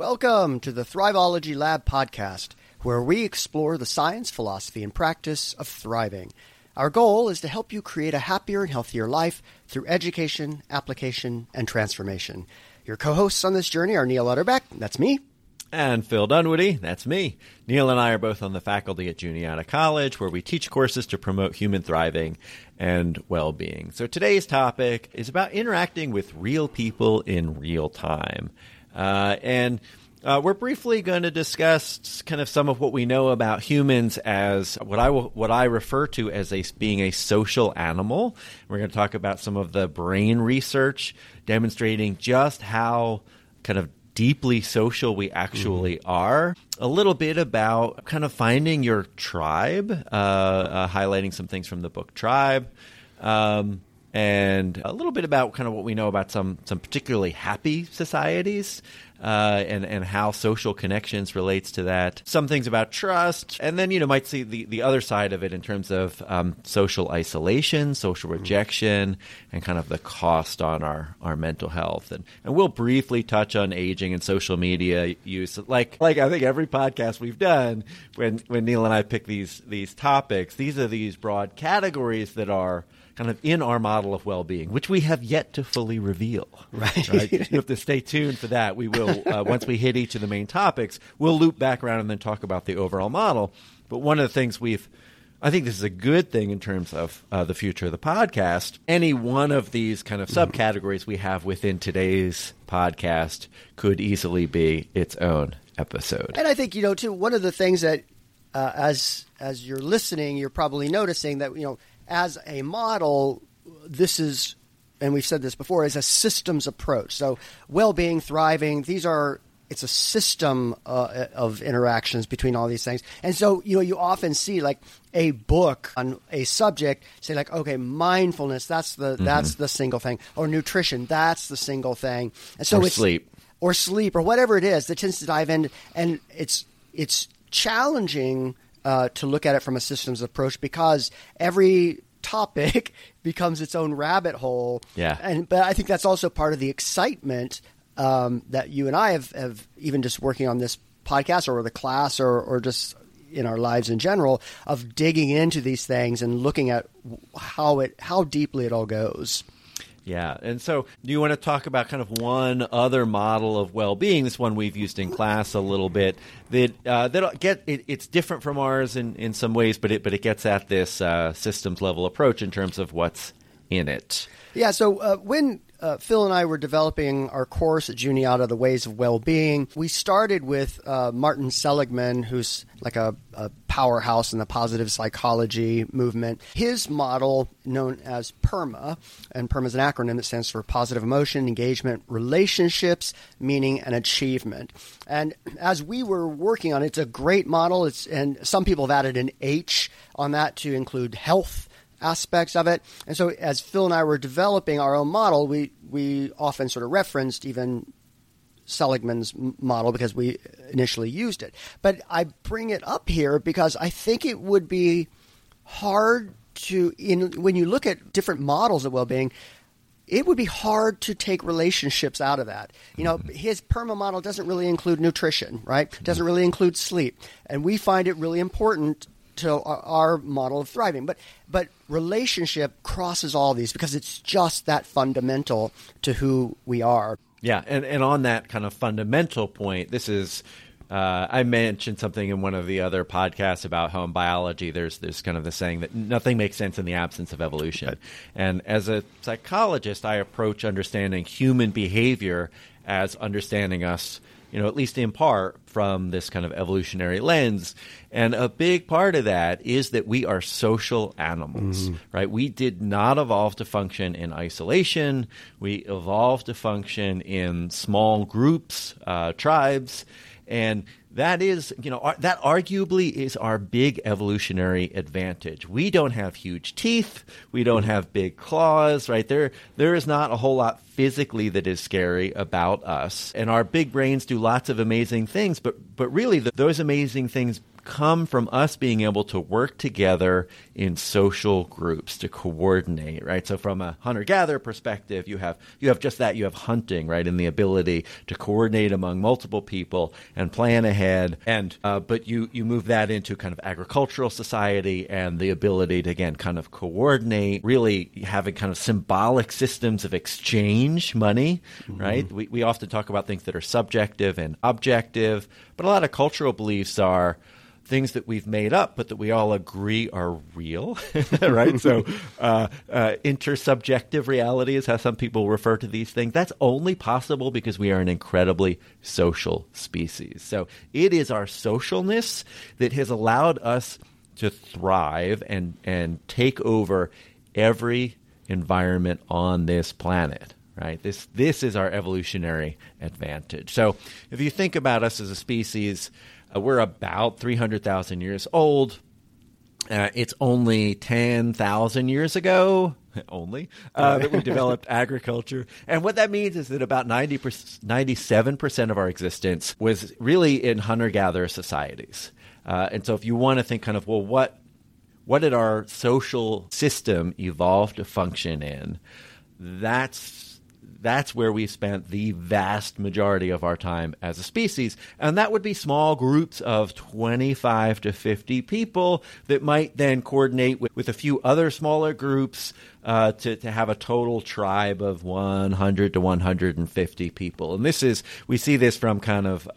Welcome to the Thriveology Lab podcast, where we explore the science, philosophy, and practice of thriving. Our goal is to help you create a happier and healthier life through education, application, and transformation. Your co-hosts on this journey are Neil Utterback, that's me. And Phil Dunwoody, that's me. Neil and I are both on the faculty at Juniata College, where we teach courses to promote human thriving and well-being. So today's topic is about interacting with real people in real time. We're briefly going to discuss kind of some of what we know about humans as what I refer to as being a social animal. We're going to talk about some of the brain research demonstrating just how kind of deeply social we actually are. A little bit about kind of finding your tribe, highlighting some things from the book Tribe, and a little bit about kind of what we know about some particularly happy societies, and how social connections relates to that. Some things about trust, and then, might see the other side of it in terms of social isolation, social rejection, and kind of the cost on our mental health. And we'll briefly touch on aging and social media use. Like I think every podcast we've done, when Neil and I pick these topics, these are these broad categories that are kind of in our model of well-being, which we have yet to fully reveal. Right? You have to stay tuned for that. We will, once we hit each of the main topics, we'll loop back around and then talk about the overall model. But one of the things I think this is a good thing in terms of the future of the podcast. Any one of these kind of subcategories we have within today's podcast could easily be its own episode. And I think, too, one of the things that as you're listening, you're probably noticing that, as a model, this is, and we've said this before, is a systems approach. So well-being, thriving, it's a system of interactions between all these things. And so, you often see like a book on a subject say like, okay, mindfulness, that's the single thing, or nutrition, that's the single thing. And so sleep, or whatever it is that tends to dive in, and it's challenging to look at it from a systems approach, because every topic becomes its own rabbit hole. Yeah. But I think that's also part of the excitement that you and I have even just working on this podcast or the class or just in our lives in general, of digging into these things and looking at how deeply it all goes. Yeah. And so do you want to talk about kind of one other model of well-being, this one we've used in class a little bit, it's different from ours in some ways, but it gets at this systems level approach in terms of what's in it. Yeah. So when Phil and I were developing our course at Juniata, The Ways of Well-Being, we started with Martin Seligman, who's like a powerhouse in the positive psychology movement. His model, known as PERMA, and PERMA is an acronym that stands for Positive Emotion, Engagement, Relationships, Meaning, and Achievement. And as we were working on it, it's a great model. And some people have added an H on that to include health aspects of it. And so as Phil and I were developing our own model, we often sort of referenced even Seligman's model because we initially used it. But I bring it up here because I think it would be hard when you look at different models of well-being, it would be hard to take relationships out of that. His PERMA model doesn't really include nutrition, right? It doesn't really include sleep. And we find it really important to our model of thriving. But relationship crosses all these because it's just that fundamental to who we are. Yeah, and on that kind of fundamental point, this is I mentioned something in one of the other podcasts about how in biology there's kind of the saying that nothing makes sense in the absence of evolution. Right. And as a psychologist, I approach understanding human behavior as understanding us, at least in part, from this kind of evolutionary lens. And a big part of that is that we are social animals, right? We did not evolve to function in isolation. We evolved to function in small groups, tribes, and that is, that arguably is our big evolutionary advantage. We don't have huge teeth. We don't have big claws, right? There is not a whole lot physically that is scary about us. And our big brains do lots of amazing things, but really those amazing things come from us being able to work together in social groups to coordinate, right? So from a hunter-gatherer perspective, you have just that. You have hunting, right, and the ability to coordinate among multiple people and plan ahead. And but you move that into kind of agricultural society and the ability to, again, kind of coordinate, really having kind of symbolic systems of exchange money, right? We often talk about things that are subjective and objective, but a lot of cultural beliefs are things that we've made up, but that we all agree are real, right? So intersubjective reality is how some people refer to these things. That's only possible because we are an incredibly social species. So it is our socialness that has allowed us to thrive and take over every environment on this planet. Right. This is our evolutionary advantage. So if you think about us as a species, we're about 300,000 years old. It's only 10,000 years ago that we developed agriculture. And what that means is that about 97% of our existence was really in hunter-gatherer societies. And so if you want to think kind of, well, what did our social system evolve to function in? That's where we spent the vast majority of our time as a species. And that would be small groups of 25 to 50 people that might then coordinate with a few other smaller groups to have a total tribe of 100 to 150 people. And we see this from kind of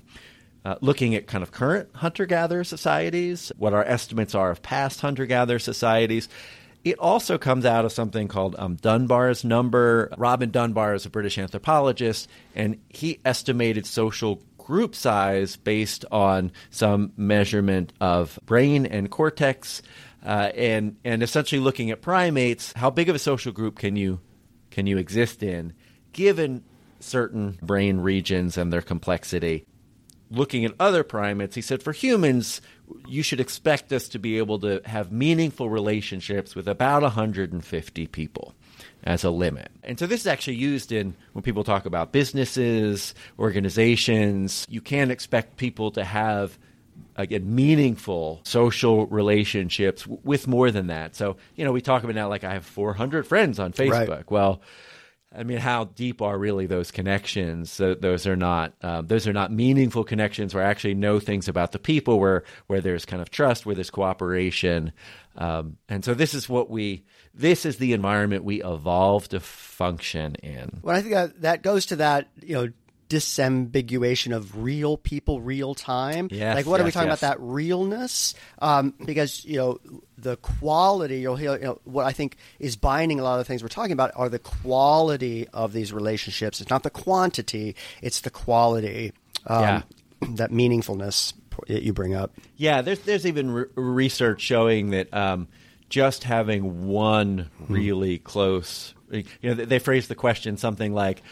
looking at kind of current hunter-gatherer societies, what our estimates are of past hunter-gatherer societies. It also comes out of something called Dunbar's number. Robin Dunbar is a British anthropologist, and he estimated social group size based on some measurement of brain and cortex, and essentially looking at primates. How big of a social group can you exist in, given certain brain regions and their complexity? Looking at other primates, he said, for humans, you should expect us to be able to have meaningful relationships with about 150 people as a limit. And so this is actually used in when people talk about businesses, organizations. You can't expect people to have, again, meaningful social relationships with more than that. So, we talk about now like I have 400 friends on Facebook. Right. Well, I mean, how deep are really those connections? Those are not meaningful connections where I actually know things about the people, where there's kind of trust, where there's cooperation. And so this is the environment we evolved to function in. Well, I think that goes to that, disambiguation of real people, real time. Yes, like, what are we talking about, that realness? Because, the quality, what I think is binding a lot of the things we're talking about are the quality of these relationships. It's not the quantity, it's the quality, that meaningfulness that you bring up. Yeah, there's even research showing that just having one really close, they phrase the question something like,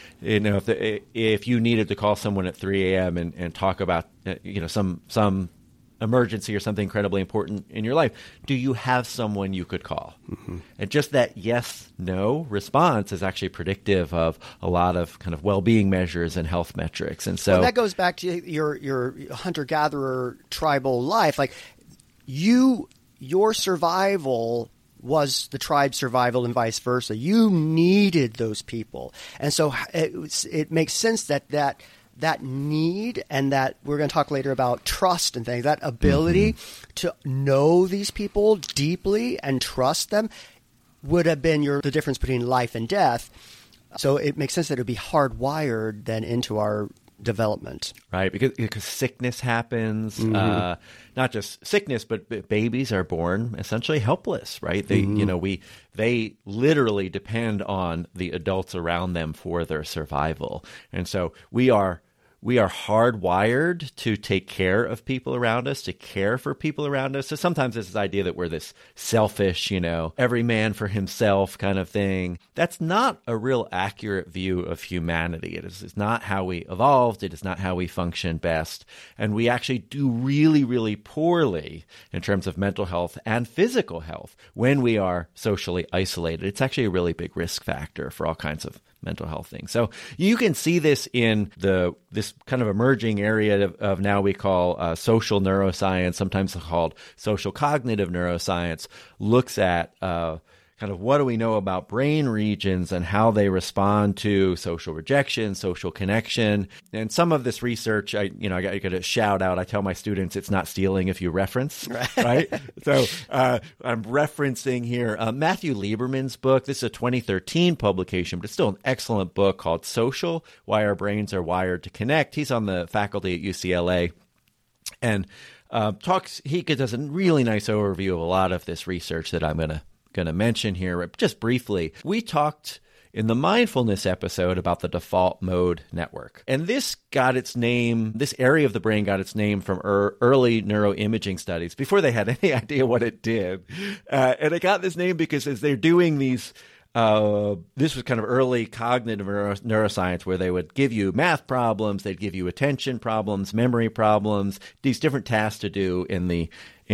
if you needed to call someone at 3 a.m. and talk about, some emergency or something incredibly important in your life, do you have someone you could call? Mm-hmm. And just that yes-no response is actually predictive of a lot of kind of well-being measures and health metrics. And so that goes back to your hunter-gatherer tribal life. Like, your survival was the tribe's survival and vice versa. You needed those people. And so it makes sense that need, and that we're going to talk later about trust and things, that ability to know these people deeply and trust them would have been the difference between life and death. So it makes sense that it would be hardwired then into our development. Right, because sickness happens, not just sickness, but babies are born essentially helpless, right? They, they literally depend on the adults around them for their survival. And so we are hardwired to take care of people around us, to care for people around us. So sometimes there's this idea that we're this selfish, every man for himself kind of thing. That's not a real accurate view of humanity. It's not how we evolved. It is not how we function best. And we actually do really, really poorly in terms of mental health and physical health when we are socially isolated. It's actually a really big risk factor for all kinds of mental health things. So you can see this in this kind of emerging area of now we call social neuroscience, sometimes called social cognitive neuroscience, looks at kind of what do we know about brain regions and how they respond to social rejection, social connection. And some of this research, I got to shout out. I tell my students it's not stealing if you reference, right? So I'm referencing here Matthew Lieberman's book. This is a 2013 publication, but it's still an excellent book called Social: Why Our Brains Are Wired to Connect. He's on the faculty at UCLA. And he does a really nice overview of a lot of this research that I'm going to mention here just briefly. We talked in the mindfulness episode about the default mode network. And this area of the brain got its name from early neuroimaging studies before they had any idea what it did. And it got this name because as they're doing these, this was kind of early cognitive neuroscience where they would give you math problems, they'd give you attention problems, memory problems, these different tasks to do in the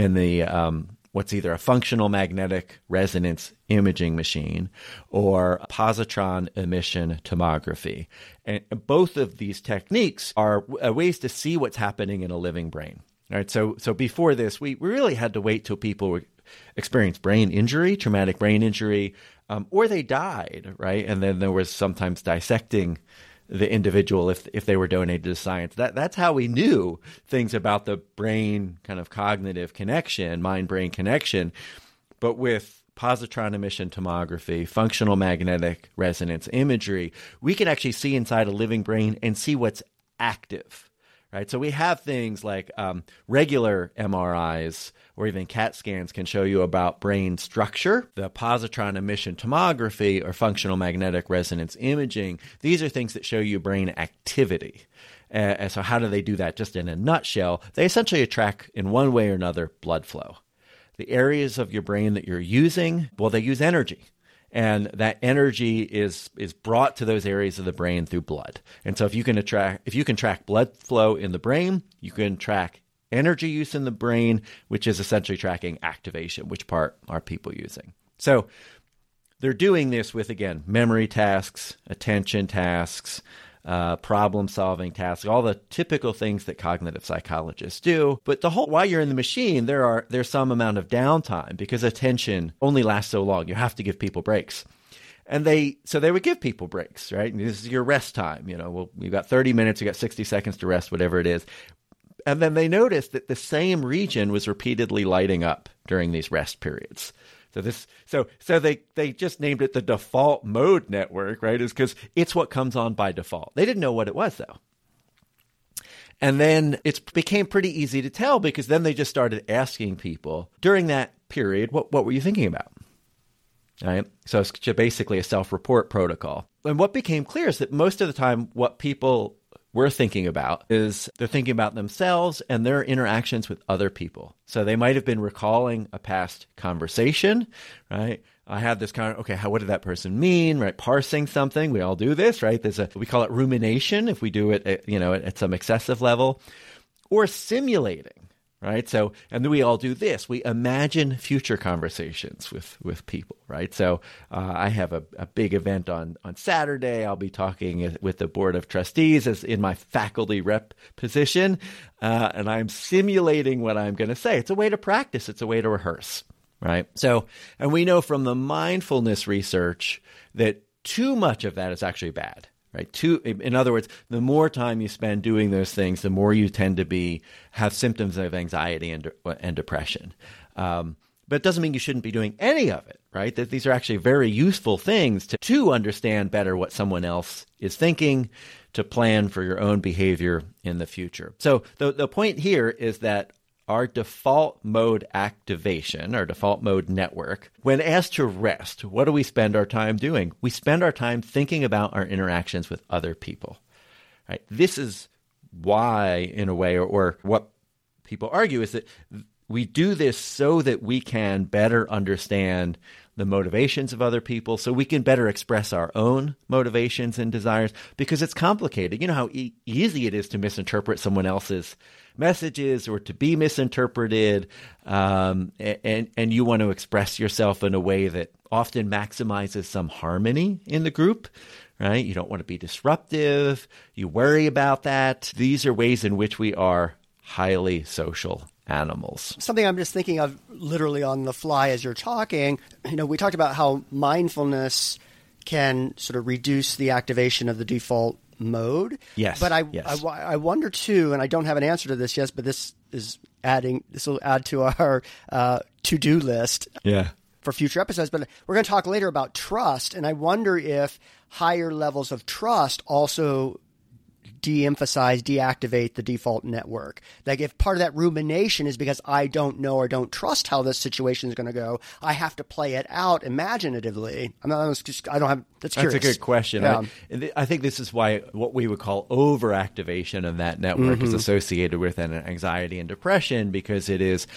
what's either a functional magnetic resonance imaging machine or positron emission tomography. And both of these techniques are ways to see what's happening in a living brain. All right, so before this, we really had to wait till people experienced brain injury, traumatic brain injury, or they died, right? And then there was sometimes dissecting the individual if they were donated to science. That's how we knew things about the brain kind of cognitive connection, mind-brain connection. But with positron emission tomography, functional magnetic resonance imagery, we can actually see inside a living brain and see what's active, right? So we have things like regular MRIs or even CAT scans can show you about brain structure. The positron emission tomography or functional magnetic resonance imaging, these are things that show you brain activity. And so how do they do that? Just in a nutshell, they essentially track in one way or another blood flow. The areas of your brain that you're using, well, they use energy. And that energy is brought to those areas of the brain through blood. And so if you can track blood flow in the brain, you can track energy use in the brain, which is essentially tracking activation, which part are people using. So they're doing this with, again, memory tasks, attention tasks, problem-solving tasks, all the typical things that cognitive psychologists do. But while you're in the machine, there's some amount of downtime because attention only lasts so long. You have to give people breaks. And they would give people breaks, right? And this is your rest time. You've got 30 minutes, you got 60 seconds to rest, whatever it is. And then they noticed that the same region was repeatedly lighting up during these rest periods. So they just named it the default mode network, right? Is because it's what comes on by default. They didn't know what it was though. And then it became pretty easy to tell because then they just started asking people during that period, what were you thinking about? Right? So it's basically a self-report protocol. And what became clear is that most of the time what people we're thinking about is they're thinking about themselves and their interactions with other people. So they might have been recalling a past conversation, right? I had this what did that person mean, right? Parsing something. We all do this, right? We call it rumination if we do it, at some excessive level, or simulating, right? So, and then we all do this. We imagine future conversations with people, right? So I have a big event on Saturday. I'll be talking with the board of trustees as in my faculty rep position, and I'm simulating what I'm going to say. It's a way to practice. It's a way to rehearse, right? So, and we know from the mindfulness research that too much of that is actually bad. Right. In other words, the more time you spend doing those things, the more you tend to have symptoms of anxiety and depression. But it doesn't mean you shouldn't be doing any of it, right? That these are actually very useful things to understand better what someone else is thinking, to plan for your own behavior in the future. So the point here is that our default mode activation, our default mode network, when asked to rest, what do we spend our time doing? We spend our time thinking about our interactions with other people. Right? This is why, in a way, or what people argue is that we do this so that we can better understand the motivations of other people, so we can better express our own motivations and desires, because it's complicated. You know how easy it is to misinterpret someone else's messages or to be misinterpreted, and you want to express yourself in a way that often maximizes some harmony in the group, right? You don't want to be disruptive. You worry about that. These are ways in which we are highly social animals. Something I'm just thinking of literally on the fly as you're talking, we talked about how mindfulness can sort of reduce the activation of the default mode. Yes. But yes. I wonder too, and I don't have an answer to this yet, but this will add to our to-do list. Yeah. For future episodes, but we're going to talk later about trust, and I wonder if higher levels of trust also deactivate the default network. Like if part of that rumination is because I don't know or don't trust how this situation is going to go, I have to play it out imaginatively. That's curious. That's a good question. Yeah. I think this is why what we would call overactivation of that network is associated with an anxiety and depression, because it is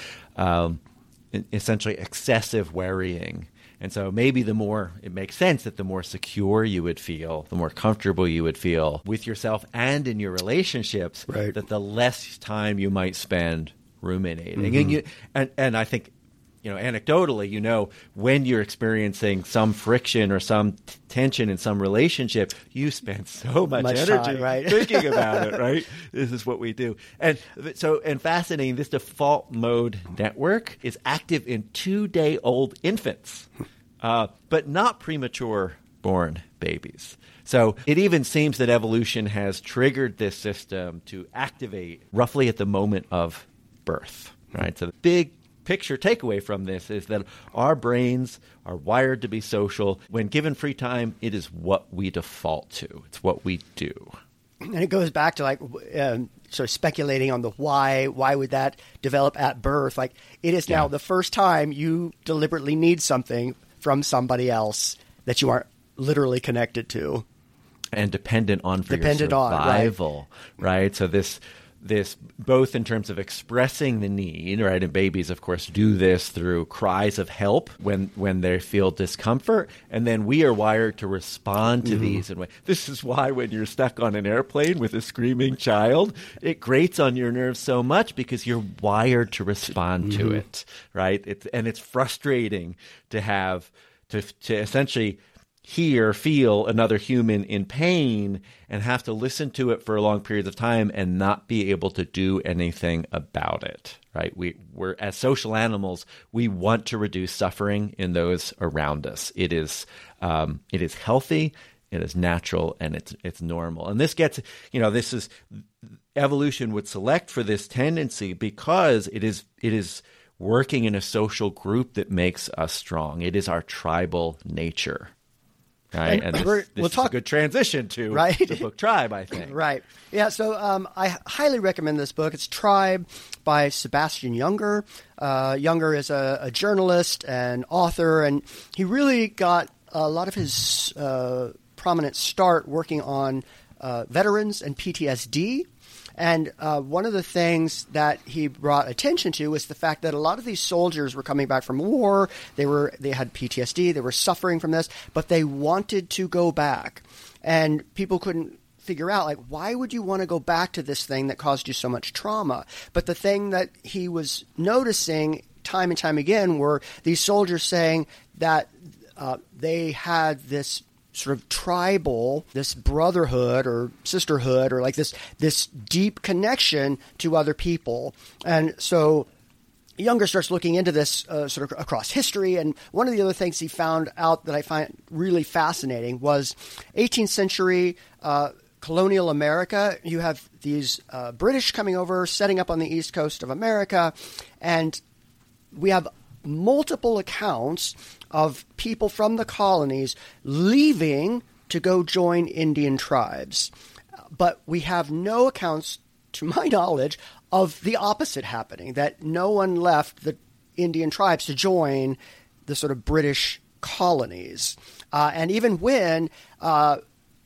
essentially excessive worrying. And so maybe it makes sense that the more secure you would feel, the more comfortable you would feel with yourself and in your relationships, right, that the less time you might spend ruminating. And I think, anecdotally, when you're experiencing some friction or some tension in some relationship, you spend so much energy time, right? thinking about it, right? This is what we do. And fascinating, this default mode network is active in 2-day-old infants, but not premature born babies. So it even seems that evolution has triggered this system to activate roughly at the moment of birth, right? So the big picture takeaway from this is that our brains are wired to be social. When given free time, it is what we default to. It's what we do. And it goes back to sort of speculating on the why. Why would that develop at birth? Like it is now the first time you deliberately need something from somebody else that you aren't literally connected to. And dependent on for your survival, right? So this both in terms of expressing the need, right? And babies, of course, do this through cries of help when they feel discomfort. And then we are wired to respond to these. And this is why when you're stuck on an airplane with a screaming child, it grates on your nerves so much because you're wired to respond to it, right? It's frustrating to have to essentially feel another human in pain and have to listen to it for long periods of time and not be able to do anything about it, right? We're as social animals, we want to reduce suffering in those around us. It is healthy, it is natural, and it's normal. And this gets, this is evolution would select for this tendency because it is working in a social group that makes us strong. It is our tribal nature. Right, and this is a good transition to the book Tribe, I think. Right. Yeah, so I highly recommend this book. It's Tribe by Sebastian Junger. Junger is a journalist and author, and he really got a lot of his prominent start working on veterans and PTSD. And one of the things that he brought attention to was the fact that a lot of these soldiers were coming back from war. They had PTSD. They were suffering from this, but they wanted to go back. And people couldn't figure out, why would you want to go back to this thing that caused you so much trauma? But the thing that he was noticing time and time again were these soldiers saying that they had this sort of tribal, this brotherhood or sisterhood or this deep connection to other people. And so Junger starts looking into this sort of across history. And one of the other things he found out that I find really fascinating was 18th century colonial America. You have these British coming over, setting up on the east coast of America. And we have multiple accounts of people from the colonies leaving to go join Indian tribes. But we have no accounts, to my knowledge, of the opposite happening, that no one left the Indian tribes to join the sort of British colonies. And even when it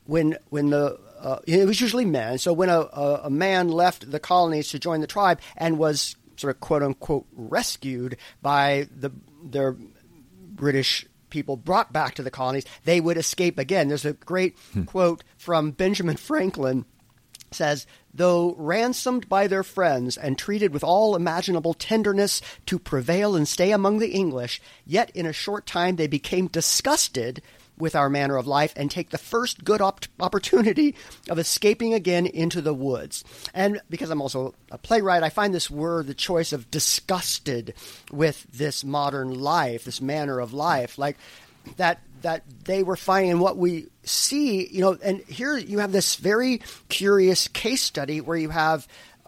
was usually men. So when a man left the colonies to join the tribe and was sort of quote unquote rescued by their British people brought back to the colonies, they would escape again. There's a great quote from Benjamin Franklin. Says, though ransomed by their friends and treated with all imaginable tenderness to prevail and stay among the English, yet in a short time they became disgusted with our manner of life and take the first good opportunity of escaping again into the woods. And because I'm also a playwright, I find this word, the choice of disgusted with this modern life, this manner of life, like that they were finding what we see, and here you have this very curious case study where you have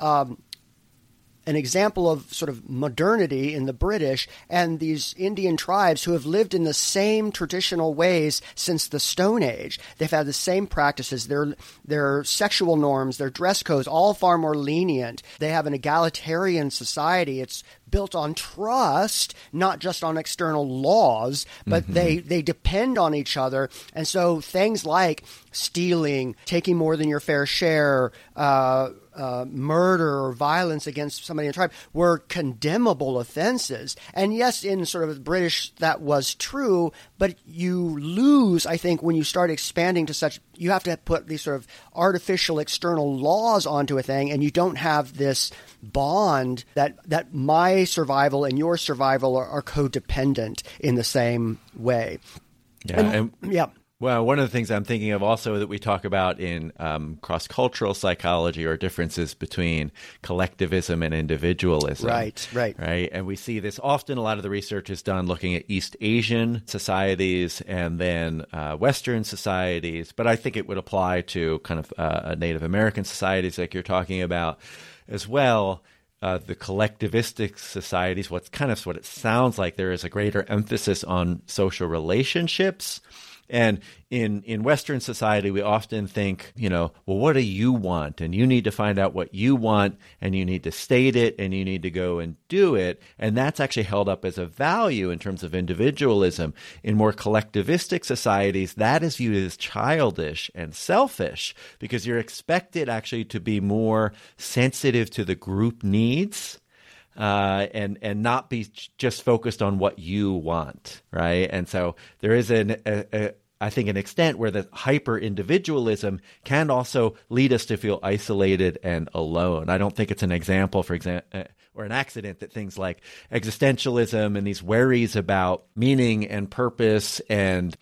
an example of sort of modernity in the British and these Indian tribes who have lived in the same traditional ways since the Stone Age. They've had the same practices, their sexual norms, their dress codes, all far more lenient. They have an egalitarian society. It's built on trust, not just on external laws, but they depend on each other. And so things like stealing, taking more than your fair share, murder or violence against somebody in the tribe were condemnable offenses. And yes, in sort of the British, that was true, but you lose, I think, when you start expanding to such, you have to put these sort of artificial external laws onto a thing, and you don't have this bond that my survival and your survival are codependent in the same way. Yeah. Well, one of the things I'm thinking of also that we talk about in cross-cultural psychology are differences between collectivism and individualism. Right. And we see this often. A lot of the research is done looking at East Asian societies and then Western societies. But I think it would apply to kind of Native American societies like you're talking about as well. The collectivistic societies, what it sounds like, there is a greater emphasis on social relationships. And in Western society, we often think, well, what do you want? And you need to find out what you want, and you need to state it, and you need to go and do it. And that's actually held up as a value in terms of individualism. In more collectivistic societies, that is viewed as childish and selfish because you're expected actually to be more sensitive to the group needs. And not be just focused on what you want, right? And so there is I think an extent where the hyper individualism can also lead us to feel isolated and alone. I don't think it's an example, for example, or an accident that things like existentialism and these worries about meaning and purpose and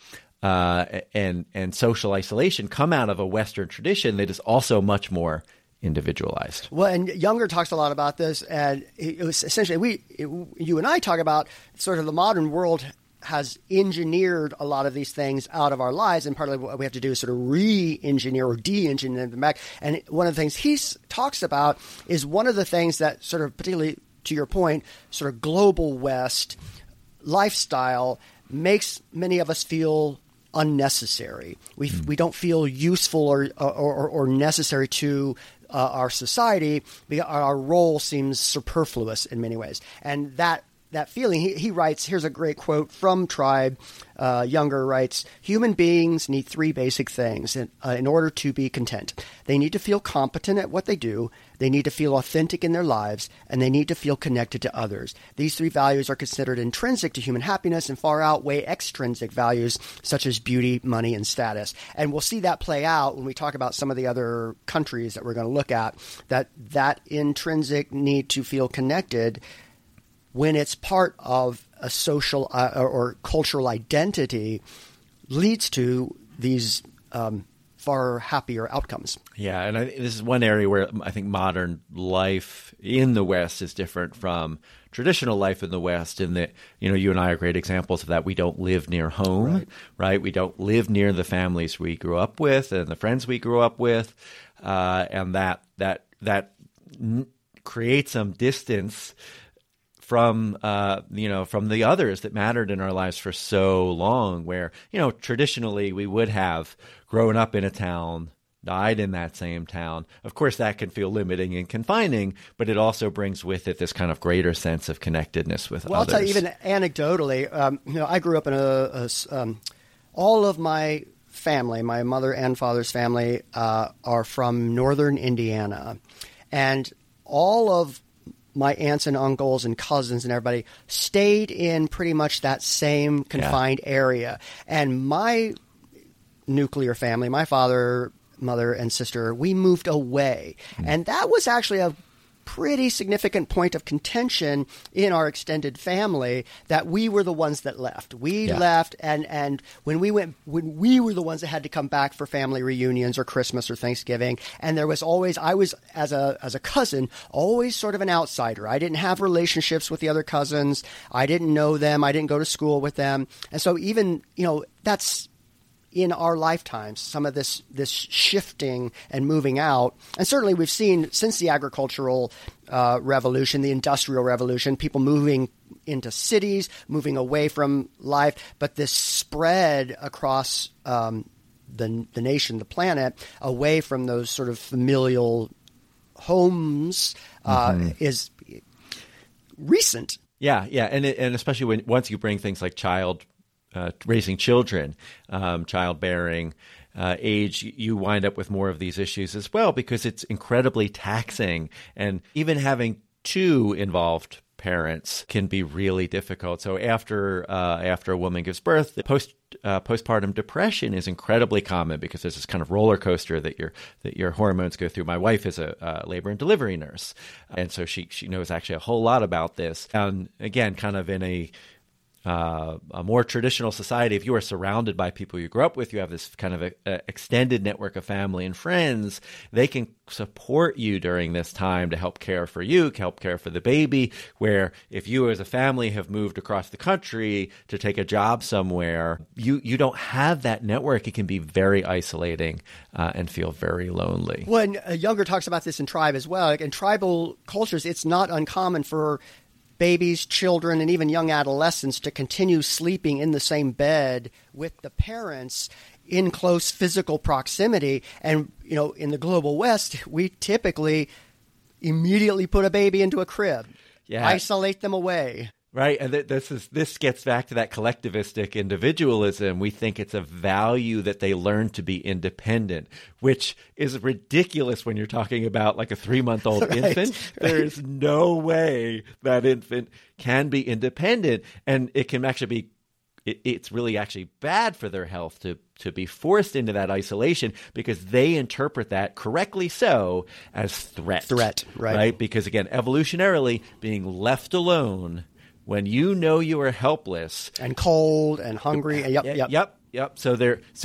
social isolation come out of a Western tradition that is also much more individualized. Well, and Younger talks a lot about this, and it was essentially you and I talk about sort of the modern world has engineered a lot of these things out of our lives, and partly what we have to do is sort of re-engineer or de-engineer them back. And one of the things he talks about is one of the things that sort of, particularly to your point, sort of global West lifestyle makes many of us feel unnecessary. We don't feel useful or necessary to our society. Our role seems superfluous in many ways. And that feeling, he writes, here's a great quote from Tribe. Younger writes, human beings need three basic things in order to be content. They need to feel competent at what they do, they need to feel authentic in their lives, and they need to feel connected to others. These three values are considered intrinsic to human happiness and far outweigh extrinsic values such as beauty, money, and status. And we'll see that play out when we talk about some of the other countries that we're going to look at, that intrinsic need to feel connected, when it's part of a social or cultural identity, leads to these far happier outcomes. Yeah, and this is one area where I think modern life in the West is different from traditional life in the West in that, you and I are great examples of that. We don't live near home, right? We don't live near the families we grew up with and the friends we grew up with, and that creates some distance from the others that mattered in our lives for so long, where, traditionally we would have grown up in a town, died in that same town. Of course, that can feel limiting and confining, but it also brings with it this kind of greater sense of connectedness with others. I'll tell you, even anecdotally, I grew up in all of my family, my mother and father's family, are from northern Indiana. And all of my aunts and uncles and cousins and everybody stayed in pretty much that same confined area. And my nuclear family, my father, mother, and sister, we moved away. And that was actually a pretty significant point of contention in our extended family that we were the ones that left. We left, and when we were the ones that had to come back for family reunions or Christmas or Thanksgiving, and there was always, I was as a cousin always sort of an outsider. I didn't have relationships with the other cousins. I didn't know them. I didn't go to school with them, and so even that's in our lifetimes, some of this shifting and moving out. And certainly we've seen since the agricultural revolution, the industrial revolution, people moving into cities, moving away from life. But this spread across the nation, the planet, away from those sort of familial homes is recent. Yeah, and especially once you bring things like raising children, childbearing age, you wind up with more of these issues as well because it's incredibly taxing. And even having two involved parents can be really difficult. So after a woman gives birth, the postpartum depression is incredibly common because there's this kind of roller coaster that your hormones go through. My wife is a labor and delivery nurse, and so she knows actually a whole lot about this. And again, kind of in a more traditional society, if you are surrounded by people you grew up with, you have this kind of extended network of family and friends, they can support you during this time to help care for you, help care for the baby, where if you as a family have moved across the country to take a job somewhere, you don't have that network. It can be very isolating and feel very lonely. When Younger talks about this in Tribe as well, like in tribal cultures, it's not uncommon for babies, children, and even young adolescents to continue sleeping in the same bed with the parents in close physical proximity. And, in the global West, we typically immediately put a baby into a crib, isolate them away. Right, and this gets back to that collectivistic individualism. We think it's a value that they learn to be independent, which is ridiculous when you're talking about like a 3-month-old infant. There is no way that infant can be independent, and it can actually be. It's really actually bad for their health to be forced into that isolation because they interpret that, correctly so, as threat. Right? Because again, evolutionarily, being left alone when you know you are helpless and cold and hungry, Yep. So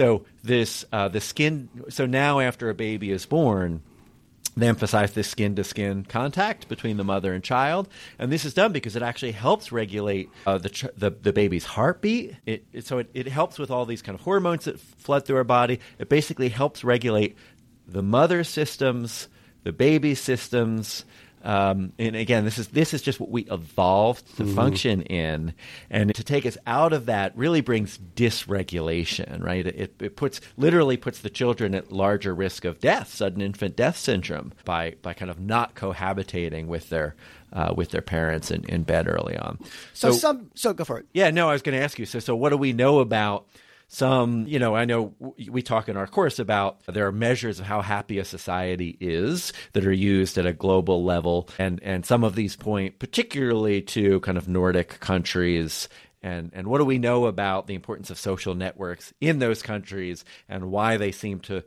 the skin. So now, after a baby is born, they emphasize this skin-to-skin contact between the mother and child, and this is done because it actually helps regulate the baby's heartbeat. It helps with all these kind of hormones that flood through our body. It basically helps regulate the mother's systems, the baby's systems. And again, this is just what we evolved to function in, and to take us out of that really brings dysregulation, right? It literally puts the children at larger risk of death, sudden infant death syndrome, by kind of not cohabitating with their parents in bed early on. So go for it. Yeah, no, I was going to ask you. So what do we know about? I know we talk in our course about there are measures of how happy a society is that are used at a global level. And some of these point particularly to kind of Nordic countries. And what do we know about the importance of social networks in those countries and why they seem to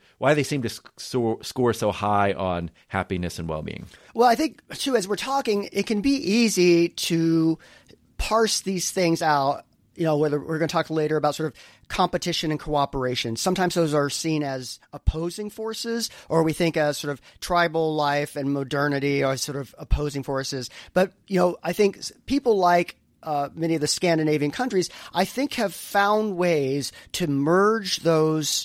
score so high on happiness and well-being? Well, I think, too, as we're talking, it can be easy to parse these things out. Whether we're going to talk later about sort of competition and cooperation. Sometimes those are seen as opposing forces, or we think as sort of tribal life and modernity are sort of opposing forces. But, I think people like many of the Scandinavian countries, I think, have found ways to merge those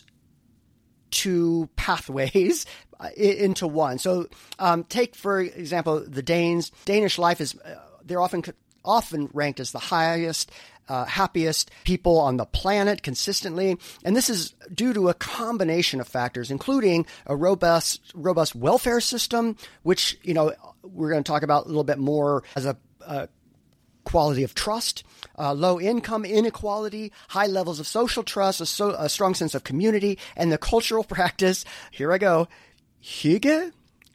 two pathways into one. So take, for example, the Danes. Danish life is they're often ranked as the highest happiest people on the planet consistently. And this is due to a combination of factors, including a robust welfare system, which, we're going to talk about a little bit more as a quality of trust, low income inequality, high levels of social trust, a strong sense of community, and the cultural practice. Here I go. Hygge,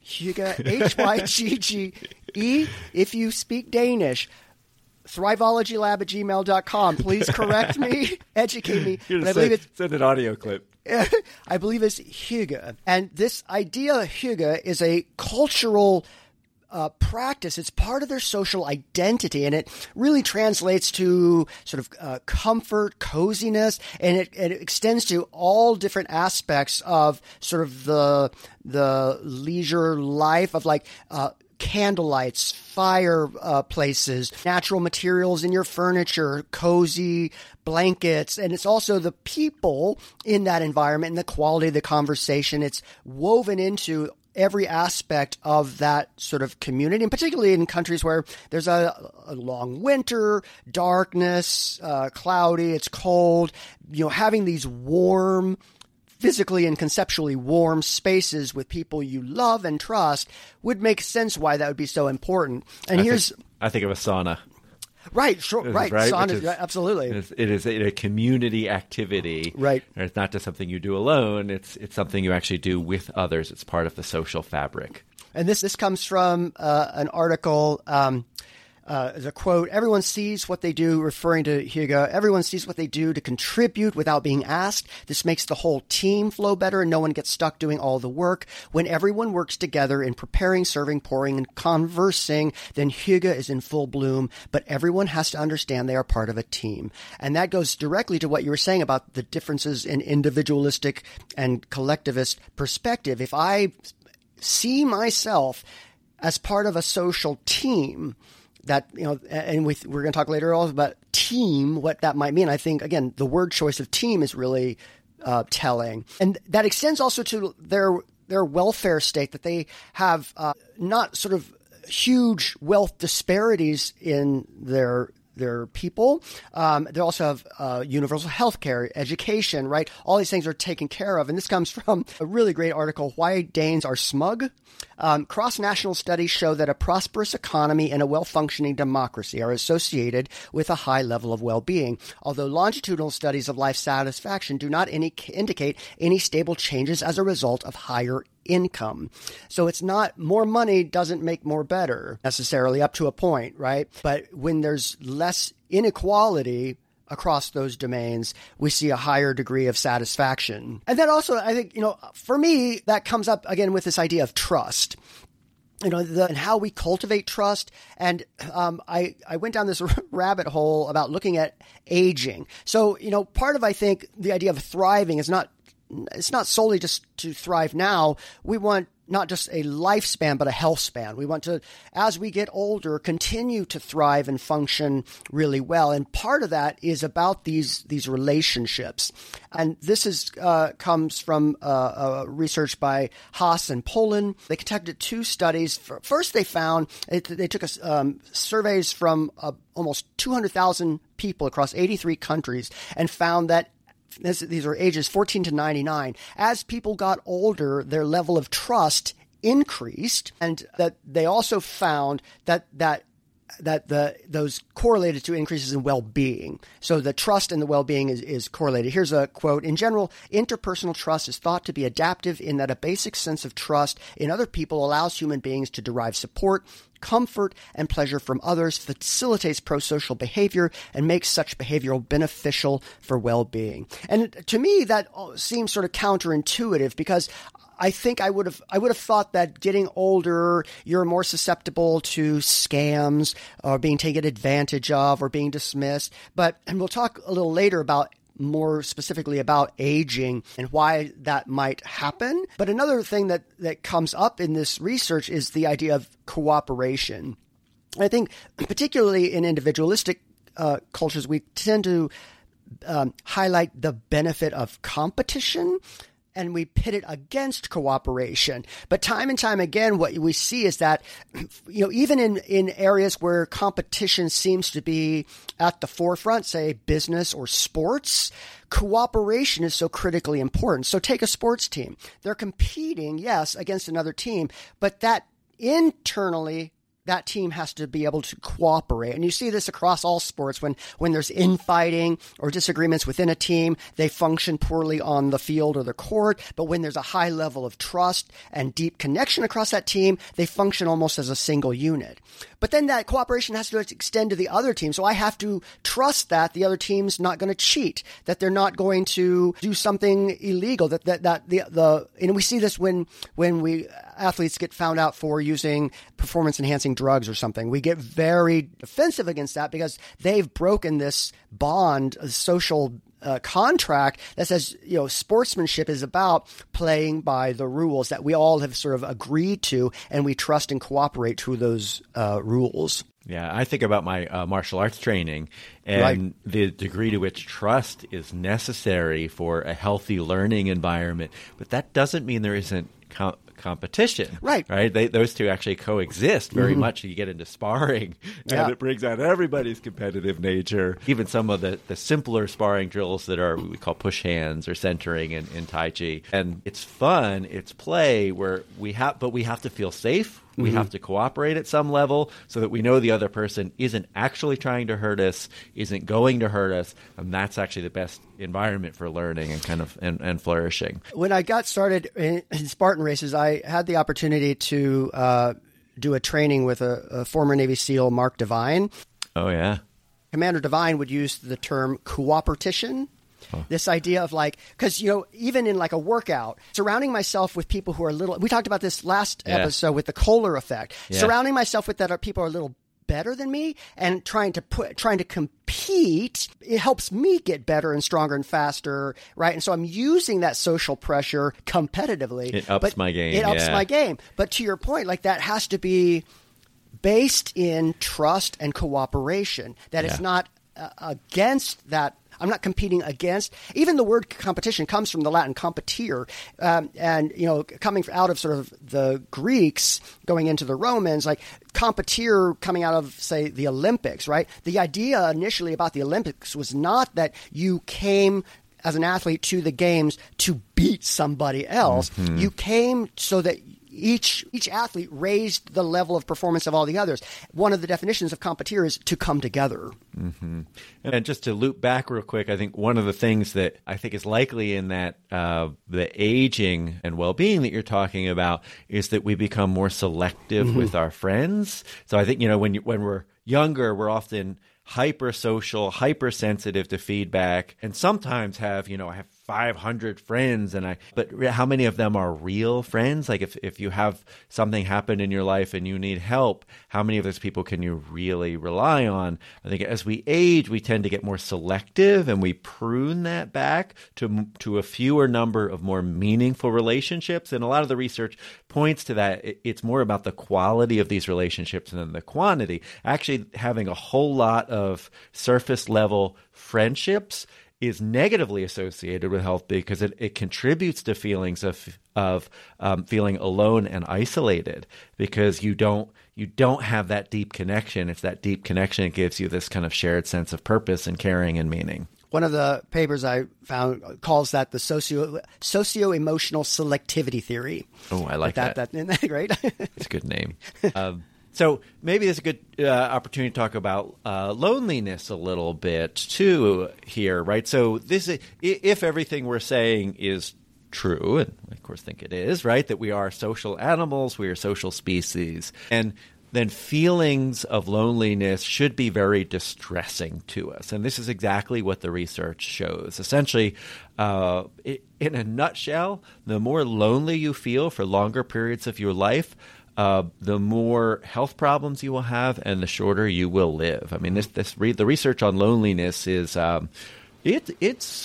Hygge, if you speak Danish. ThriveologyLab@gmail.com. Please correct me, educate me. Send an audio clip. I believe it's hygge. And this idea of hygge is a cultural practice. It's part of their social identity, and it really translates to sort of comfort, coziness, and it extends to all different aspects of sort of the leisure life of like candlelights, fireplaces, natural materials in your furniture, cozy blankets, and it's also the people in that environment and the quality of the conversation. It's woven into every aspect of that sort of community, and particularly in countries where there's a long winter, darkness, cloudy, it's cold, having these warm, physically and conceptually warm spaces with people you love and trust would make sense why that would be so important. And I think of a sauna. Right, sure, right. Sauna, absolutely. It is a community activity. Right. It's not just something you do alone. It's something you actually do with others. It's part of the social fabric. And this comes from an article. There's a quote, "Everyone sees what they do," referring to Hygge. "Everyone sees what they do to contribute without being asked. This makes the whole team flow better and no one gets stuck doing all the work. When everyone works together in preparing, serving, pouring, and conversing, then Hygge is in full bloom. But everyone has to understand they are part of a team." And that goes directly to what you were saying about the differences in individualistic and collectivist perspective. If I see myself as part of a social team, that, and we're going to talk later also about team, what that might mean. I think, again, the word choice of team is really telling. And that extends also to their welfare state, that they have not sort of huge wealth disparities in their people. They also have universal health care, education, right? All these things are taken care of. And this comes from a really great article, "Why Danes Are Smug." Cross-national studies show that a prosperous economy and a well-functioning democracy are associated with a high level of well-being, although longitudinal studies of life satisfaction do not indicate any stable changes as a result of higher income. So it's not more money doesn't make more better necessarily, up to a point, right? But when there's less inequality across those domains, we see a higher degree of satisfaction. And then also, I think, for me, that comes up again with this idea of trust. And how we cultivate trust. And I went down this rabbit hole about looking at aging. So, part of, I think, the idea of thriving is it's not solely just to thrive now. We want not just a lifespan, but a health span. We want to, as we get older, continue to thrive and function really well. And part of that is about these relationships. And this comes from research by Haas and Poland. They conducted 2 studies. First, they found they took surveys from almost 200,000 people across 83 countries and found that these are ages 14 to 99. As people got older, their level of trust increased, and that they also found that those correlated to increases in well-being. So the trust and the well-being is correlated. Here's a quote. "In general, interpersonal trust is thought to be adaptive in that a basic sense of trust in other people allows human beings to derive support, comfort, and pleasure from others, facilitates pro-social behavior, and makes such behavioral beneficial for well-being." And to me, that seems sort of counterintuitive, because I think I would have thought that getting older, you're more susceptible to scams or being taken advantage of or being dismissed. And we'll talk a little later about more specifically about aging and why that might happen. But another thing that comes up in this research is the idea of cooperation. I think particularly in individualistic cultures, we tend to highlight the benefit of competition, and we pit it against cooperation. But time and time again, what we see is that, even in areas where competition seems to be at the forefront, say business or sports, cooperation is so critically important. So take a sports team. They're competing, yes, against another team, but that internally, that team has to be able to cooperate. And you see this across all sports. When there's infighting or disagreements within a team, they function poorly on the field or the court. But when there's a high level of trust and deep connection across that team, they function almost as a single unit. But then that cooperation has to extend to the other team. So I have to trust that the other team's not going to cheat, that they're not going to do something illegal, and we see this when athletes get found out for using performance enhancing drugs or something. We get very defensive against that because they've broken this bond, a social contract that says, sportsmanship is about playing by the rules that we all have sort of agreed to, and we trust and cooperate to those rules. Yeah, I think about my martial arts training and the degree to which trust is necessary for a healthy learning environment. But that doesn't mean there isn't competition. Right. Those two actually coexist very much. You get into sparring, and it brings out everybody's competitive nature. Even some of the simpler sparring drills that are what we call push hands or centering in Tai Chi. And it's fun, it's play where we have to feel safe. We have to cooperate at some level so that we know the other person isn't actually trying to hurt us, isn't going to hurt us, and that's actually the best environment for learning and flourishing. When I got started in Spartan races, I had the opportunity to do a training with a former Navy SEAL, Mark Devine. Oh, yeah. Commander Devine would use the term cooperation. This idea of because, even in a workout, surrounding myself with people who are we talked about this last episode with the Kohler effect, surrounding myself with people who are a little better than me and trying to compete, it helps me get better and stronger and faster, right? And so I'm using that social pressure competitively. It ups my game. It ups my game. But to your point, that has to be based in trust and cooperation, that it's not against that. I'm not competing against. Even the word competition comes from the Latin competire, and coming out of sort of the Greeks, going into the Romans, competire coming out of, say, the Olympics, right? The idea initially about the Olympics was not that you came as an athlete to the games to beat somebody else. Mm-hmm. You came so that each athlete raised the level of performance of all the others. One of the definitions of competire is to come together. Mm-hmm. And just to loop back real quick, I think one of the things that I think is likely in that the aging and well-being that you're talking about is that we become more selective with our friends. So I think, when we're younger, we're often hyper-social, hypersensitive to feedback, and sometimes have 500 friends, but how many of them are real friends? If you have something happen in your life and you need help, how many of those people can you really rely on? I think as we age, we tend to get more selective, and we prune that back to a fewer number of more meaningful relationships. And a lot of the research points to that. It's more about the quality of these relationships than the quantity. Actually, having a whole lot of surface level friendships is negatively associated with health because it contributes to feelings of feeling alone and isolated, because you don't have that deep connection. It's that deep connection that gives you this kind of shared sense of purpose and caring and meaning. One of the papers I found calls that the socio-emotional selectivity theory. Oh, I like that. Isn't that great? It's a good name. So maybe it's a good opportunity to talk about loneliness a little bit too here, right? So if everything we're saying is true, and I of course think it is, right, that we are social animals, we are social species, and then feelings of loneliness should be very distressing to us. And this is exactly what the research shows. Essentially, in a nutshell, the more lonely you feel for longer periods of your life, the more health problems you will have, and the shorter you will live. I mean, the research on loneliness is it's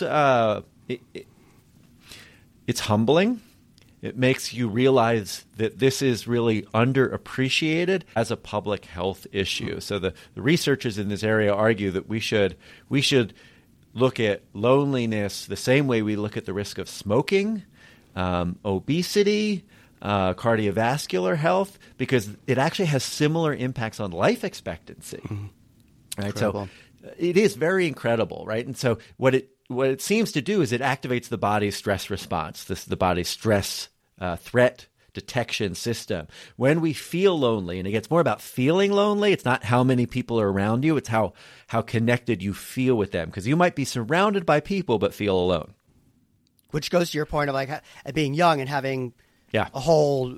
humbling. It makes you realize that this is really underappreciated as a public health issue. So the researchers in this area argue that we should look at loneliness the same way we look at the risk of smoking, obesity, cardiovascular health, because it actually has similar impacts on life expectancy. Mm-hmm. Right? Incredible. So it is very incredible, right? And so what it seems to do is it activates the body's stress response, the body's stress threat detection system. When we feel lonely, and it gets more about feeling lonely, it's not how many people are around you, it's how connected you feel with them. Because you might be surrounded by people but feel alone. Which goes to your point of like being young and having a whole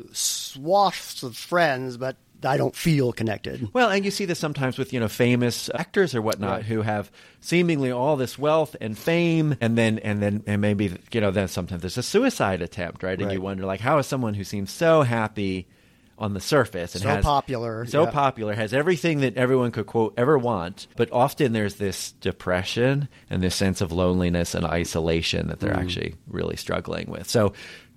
swath of friends, but I don't feel connected. Well, and you see this sometimes with, famous actors or whatnot who have seemingly all this wealth and fame, and maybe, then sometimes there's a suicide attempt, right? And you wonder, like, how is someone who seems so happy on the surface and popular, has everything that everyone could, quote, ever want, but often there's this depression and this sense of loneliness and isolation that they're actually really struggling with. So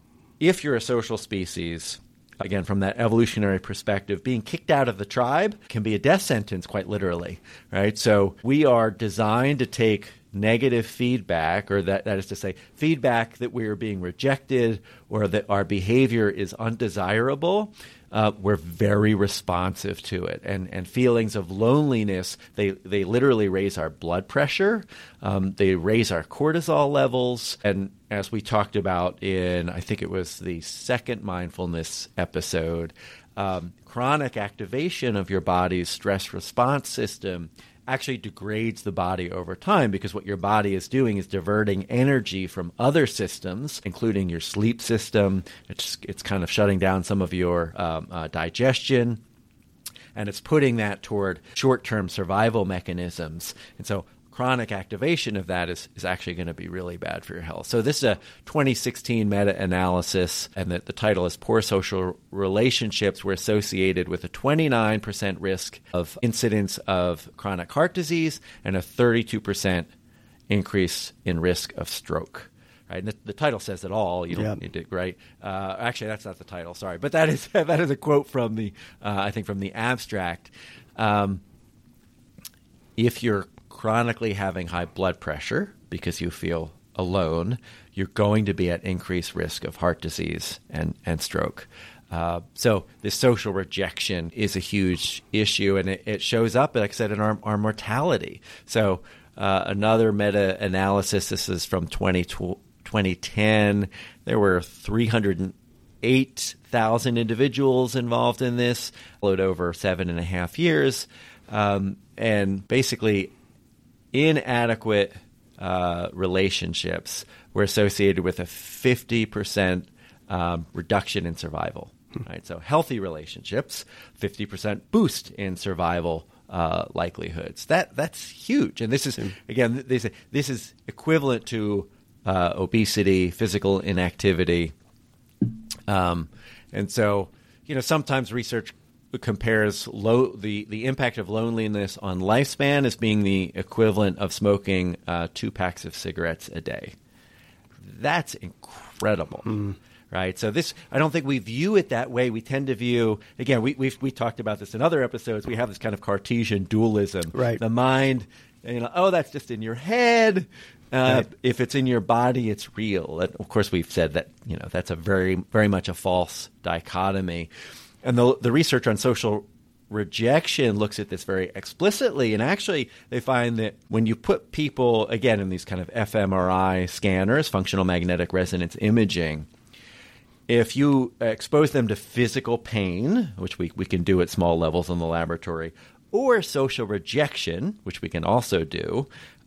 if you're a social species, again, from that evolutionary perspective, being kicked out of the tribe can be a death sentence, quite literally, right? So we are designed to take negative feedback, or that is to say, feedback that we are being rejected or that our behavior is undesirable. We're very responsive to it. And feelings of loneliness, they literally raise our blood pressure. They raise our cortisol levels. And as we talked about in, I think it was the second mindfulness episode, chronic activation of your body's stress response system actually degrades the body over time, because what your body is doing is diverting energy from other systems, including your sleep system. It's kind of shutting down some of your digestion, and it's putting that toward short-term survival mechanisms. And so chronic activation of that is actually going to be really bad for your health. So this is a 2016 meta-analysis, and the title is Poor Social Relationships Were Associated with a 29% risk of incidence of chronic heart disease and a 32% increase in risk of stroke. Right? And the title says it all. You don't need to, right? Actually, that's not the title. Sorry, but that is a quote from the I think from the abstract. If you're chronically having high blood pressure because you feel alone, you're going to be at increased risk of heart disease and stroke. So this social rejection is a huge issue, and it shows up, like I said, in our mortality. So another meta-analysis, this is from 2010, there were 308,000 individuals involved in this, followed over 7.5 years, and basically inadequate relationships were associated with a 50% reduction in survival. Right? So healthy relationships, 50% boost in survival likelihoods. That's huge. And this is, again, this is equivalent to obesity, physical inactivity. And so, sometimes research compares the impact of loneliness on lifespan as being the equivalent of smoking 2 packs of cigarettes a day. That's incredible, right? So this, I don't think we view it that way. We tend to view, again, we talked about this in other episodes. We have this kind of Cartesian dualism. Right. The mind, that's just in your head. Right. If it's in your body, it's real. And of course, we've said that that's a very, very much a false dichotomy. And the research on social rejection looks at this very explicitly. And actually, they find that when you put people, again, in these kind of fMRI scanners, functional magnetic resonance imaging, if you expose them to physical pain, which we can do at small levels in the laboratory, or social rejection, which we can also do,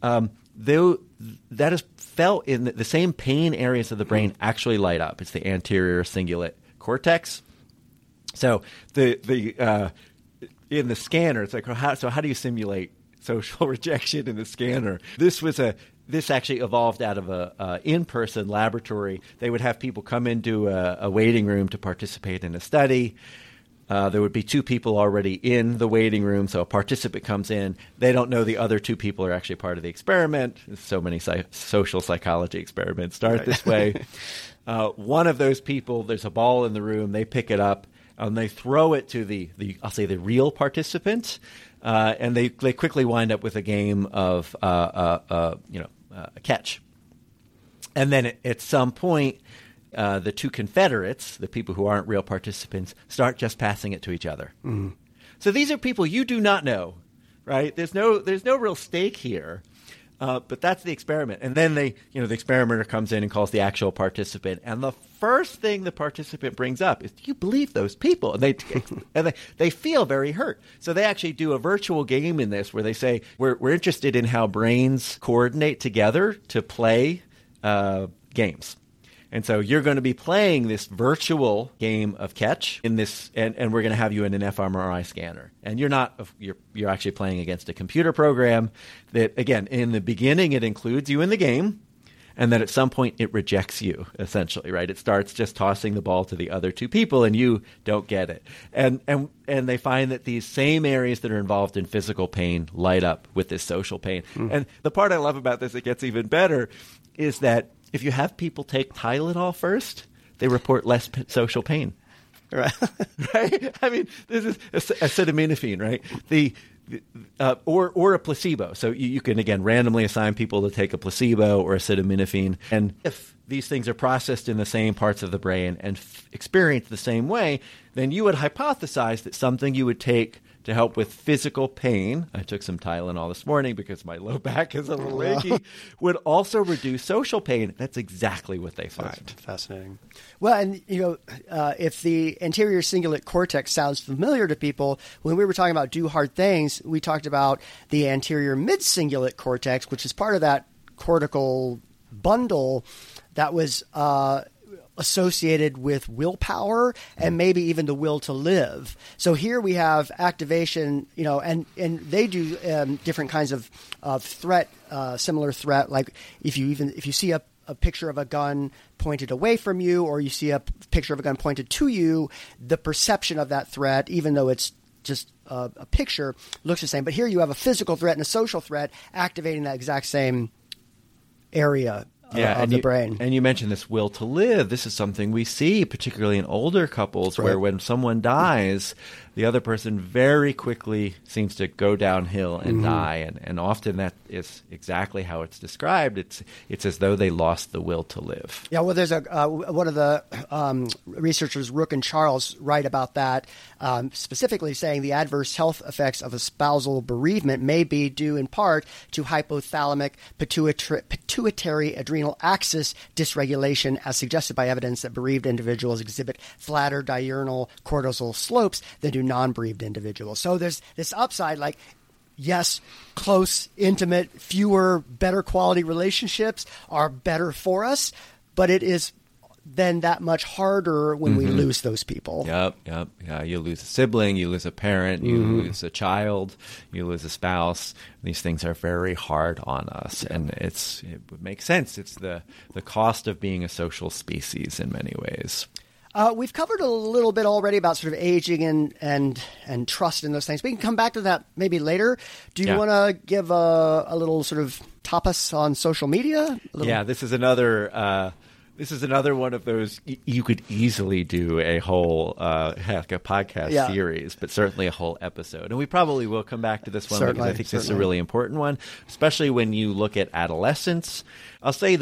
that is felt in the same pain areas of the brain actually light up. It's the anterior cingulate cortex. So the in the scanner, it's like, how do you simulate social rejection in the scanner? This actually evolved out of a in-person laboratory. They would have people come into a waiting room to participate in a study. There would be 2 people already in the waiting room, so a participant comes in. They don't know the other 2 people are actually part of the experiment. So many social psychology experiments start this way. One of those people, there's a ball in the room. They pick it up. And they throw it to the I'll say the real participant, and they quickly wind up with a game of a catch. And then at some point, the 2 confederates, the people who aren't real participants, start just passing it to each other. Mm-hmm. So these are people you do not know, right? There's no real stake here. But that's the experiment. And then the experimenter comes in and calls the actual participant. And the first thing the participant brings up is, do you believe those people? And they feel very hurt. So they actually do a virtual game in this where they say, we're interested in how brains coordinate together to play games. And so you're going to be playing this virtual game of catch in this, and we're going to have you in an fMRI scanner. And you're actually playing against a computer program that, again, in the beginning it includes you in the game, and then at some point it rejects you, essentially, right? It starts just tossing the ball to the other two people, and you don't get it. And they find that these same areas that are involved in physical pain light up with this social pain. And the part I love about this, it gets even better, is that if you have people take Tylenol first, they report less social pain. Right. Right? I mean, this is acetaminophen, right? Or a placebo. So you can, again, randomly assign people to take a placebo or acetaminophen. And if these things are processed in the same parts of the brain and experienced the same way, then you would hypothesize that something you would take to help with physical pain, I took some Tylenol this morning because my low back is a little achy, would also reduce social pain. That's exactly what they found. Right. Fascinating. Well, and, if the anterior cingulate cortex sounds familiar to people, when we were talking about do hard things, we talked about the anterior mid-cingulate cortex, which is part of that cortical bundle that was associated with willpower and maybe even the will to live. So here we have activation, and they do different kinds of threat, similar threat. Like if you see a picture of a gun pointed away from you, or you see a picture of a gun pointed to you, the perception of that threat, even though it's just a picture, looks the same. But here you have a physical threat and a social threat activating that exact same area of the brain. And you mentioned this will to live. This is something we see, particularly in older couples, where when someone dies, the other person very quickly seems to go downhill and die. And often that is exactly how it's described. It's as though they lost the will to live. Yeah, well, there's one of the researchers, Rook and Charles, write about that, specifically saying the adverse health effects of a spousal bereavement may be due in part to hypothalamic pituitary adrenal axis dysregulation, as suggested by evidence that bereaved individuals exhibit flatter diurnal cortisol slopes than do non-bereaved individuals. So there's this upside, like, yes, close, intimate, fewer, better quality relationships are better for us, but it is then that much harder when we lose those people. Yep. Yeah, you lose a sibling, you lose a parent, you lose a child, you lose a spouse. These things are very hard on us, and it would make sense. It's the cost of being a social species in many ways. We've covered a little bit already about sort of aging and trust in those things. We can come back to that maybe later. Do you want to give a little sort of tapas on social media? Yeah, this is another one of those. You could easily do a whole a podcast series, but certainly a whole episode. And we probably will come back to this one because I think this is a really important one, especially when you look at adolescence. I'll say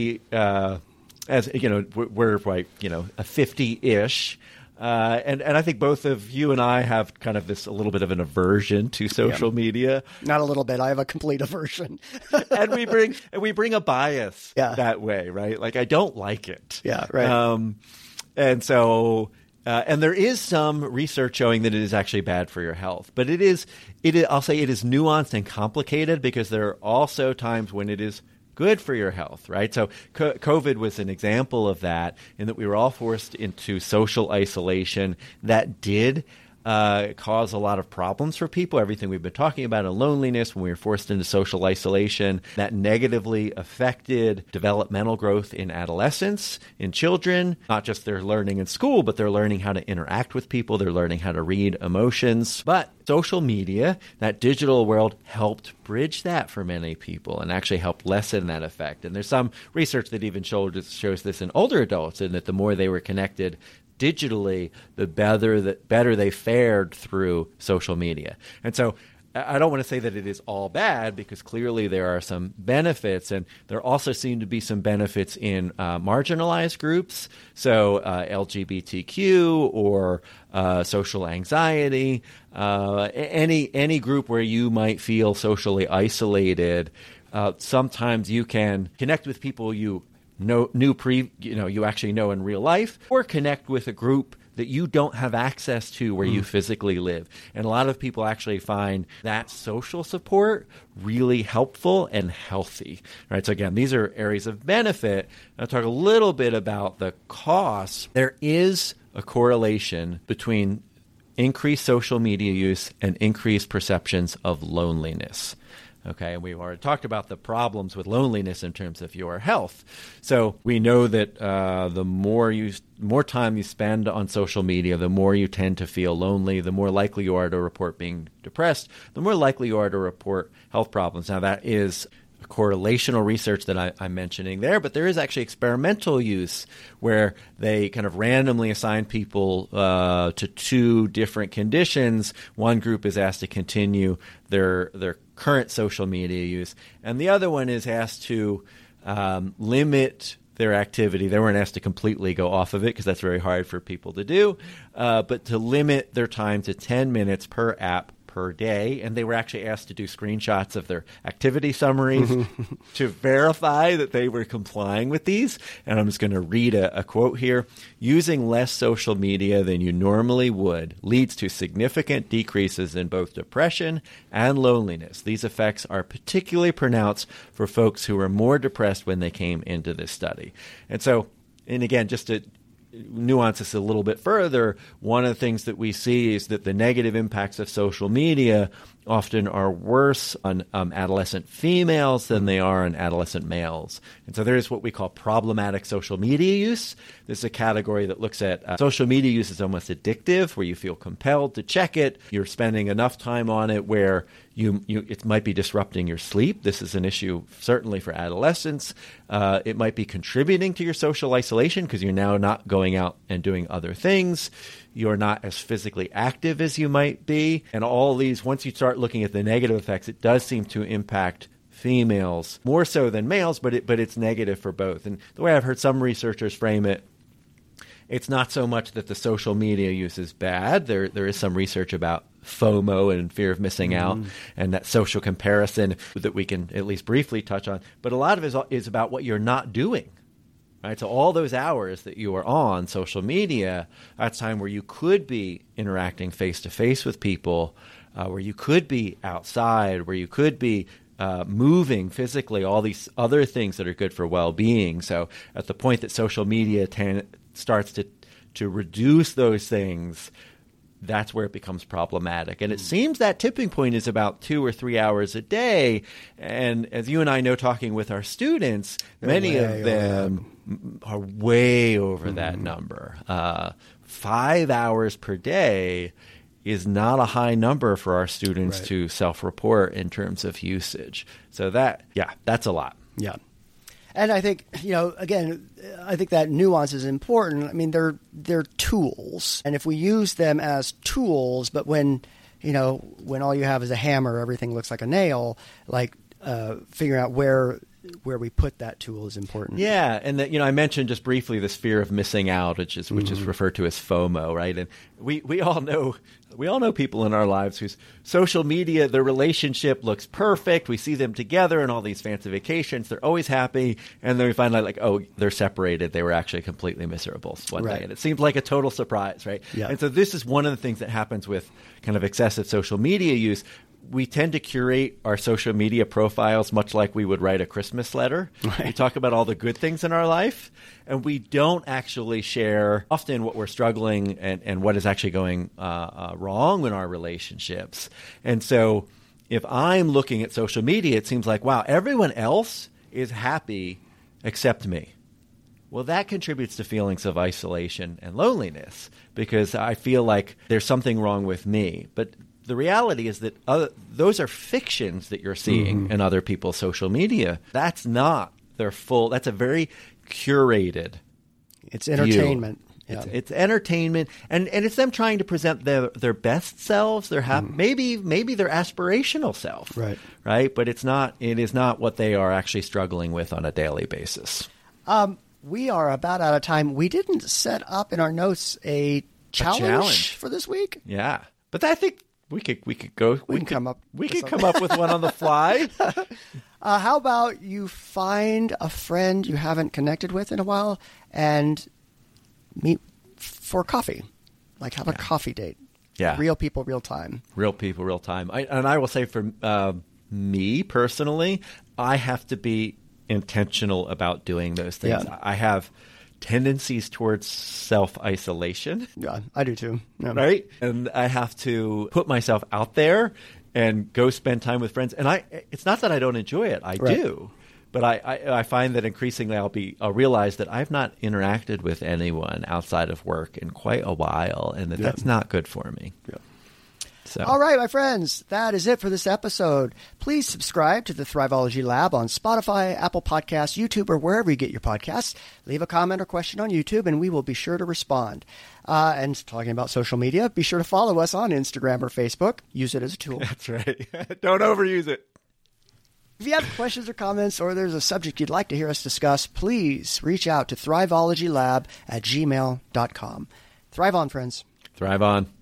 as you know, we're like, a 50-ish. And I think both of you and I have kind of a little bit of an aversion to social media. Not a little bit. I have a complete aversion. And we bring a bias that way, right? Like, I don't like it. Yeah, right. And so, and there is some research showing that it is actually bad for your health. But I'll say it is nuanced and complicated, because there are also times when it is good for your health, right? So COVID was an example of that, in that we were all forced into social isolation that did cause a lot of problems for people. Everything we've been talking about, and loneliness, when we were forced into social isolation, that negatively affected developmental growth in adolescence, in children, not just their learning in school, but they're learning how to interact with people. They're learning how to read emotions. But social media, that digital world, helped bridge that for many people and actually helped lessen that effect. And there's some research that even shows this in older adults, in that the more they were connected digitally, the better they fared through social media. And so I don't want to say that it is all bad, because clearly there are some benefits, and there also seem to be some benefits in marginalized groups, so LGBTQ or social anxiety, any group where you might feel socially isolated. Sometimes you can connect with people you actually know in real life, or connect with a group that you don't have access to where you physically live. And a lot of people actually find that social support really helpful and healthy. Right? So again, these are areas of benefit. I'll talk a little bit about the costs. There is a correlation between increased social media use and increased perceptions of loneliness. Okay, and we've already talked about the problems with loneliness in terms of your health. So we know that the more time you spend on social media, the more you tend to feel lonely, the more likely you are to report being depressed, the more likely you are to report health problems. Now, that is correlational research that I'm mentioning there, but there is actually experimental use where they kind of randomly assign people to two different conditions. One group is asked to continue their current social media use, and the other one is asked to limit their activity. They weren't asked to completely go off of it because that's very hard for people to do, but to limit their time to 10 minutes per app per day, and they were actually asked to do screenshots of their activity summaries to verify that they were complying with these. And I'm just going to read a quote here. Using less social media than you normally would leads to significant decreases in both depression and loneliness. These effects are particularly pronounced for folks who were more depressed when they came into this study. And again, just to nuance this a little bit further, one of the things that we see is that the negative impacts of social media often are worse on adolescent females than they are on adolescent males. And so there's what we call problematic social media use. This is a category that looks at social media use as almost addictive, where you feel compelled to check it. You're spending enough time on it where it might be disrupting your sleep. This is an issue certainly for adolescents. It might be contributing to your social isolation because you're now not going out and doing other things. You're not as physically active as you might be. And all these, once you start looking at the negative effects, it does seem to impact females more so than males, but it's negative for both. And the way I've heard some researchers frame it, it's not so much that the social media use is bad. There is some research about FOMO and fear of missing out and that social comparison that we can at least briefly touch on. But a lot of it is about what you're not doing. Right? So all those hours that you are on social media, that's time where you could be interacting face-to-face with people, where you could be outside, where you could be moving physically, all these other things that are good for well-being. So at the point that social media starts to reduce those things, that's where it becomes problematic. And it seems that tipping point is about 2 or 3 hours a day. And as you and I know, talking with our students, many of them are way over that number. 5 hours per day is not a high number for our students to self-report in terms of usage. So that's a lot. Yeah. And I think, again, I think that nuance is important. I mean, they're tools. And if we use them as tools, but when all you have is a hammer, everything looks like a nail, figuring out where we put that tool is important. Yeah, and that I mentioned just briefly this fear of missing out, which is referred to as FOMO, right? And we all know people in our lives whose social media, their relationship looks perfect. We see them together on all these fancy vacations. They're always happy, and then we find out they're separated. They were actually completely miserable one day, and it seems like a total surprise, right? Yeah. And so this is one of the things that happens with kind of excessive social media use. We tend to curate our social media profiles much like we would write a Christmas letter. Right. We talk about all the good things in our life, and we don't actually share often what we're struggling and what is actually going wrong in our relationships. And so if I'm looking at social media, it seems like, wow, everyone else is happy except me. Well, that contributes to feelings of isolation and loneliness because I feel like there's something wrong with me. But the reality is that those are fictions that you're seeing in other people's social media. That's not their full. That's a very curated. It's entertainment. Yeah. It's entertainment, and it's them trying to present their best selves. Their maybe their aspirational self, right? But it is not what they are actually struggling with on a daily basis. We are about out of time. We didn't set up in our notes a challenge for this week. Yeah, but I think We could go. We can come up We with could something. come up with one on the fly. How about you find a friend you haven't connected with in a while and meet for coffee? Like have a coffee date. Yeah. Real people, real time. Real people, real time. I will say for me personally, I have to be intentional about doing those things. Yeah. I have tendencies towards self-isolation. Yeah, I do too. Yeah. Right? And I have to put myself out there and go spend time with friends. And it's not that I don't enjoy it. I Right. do. But I find that increasingly I'll realize that I've not interacted with anyone outside of work in quite a while, and that's not good for me. Yeah. So. All right, my friends, that is it for this episode. Please subscribe to the Thriveology Lab on Spotify, Apple Podcasts, YouTube, or wherever you get your podcasts. Leave a comment or question on YouTube, and we will be sure to respond. And talking about social media, be sure to follow us on Instagram or Facebook. Use it as a tool. That's right. Don't overuse it. If you have questions or comments, or there's a subject you'd like to hear us discuss, please reach out to thriveologylab@gmail.com. Thrive on, friends. Thrive on.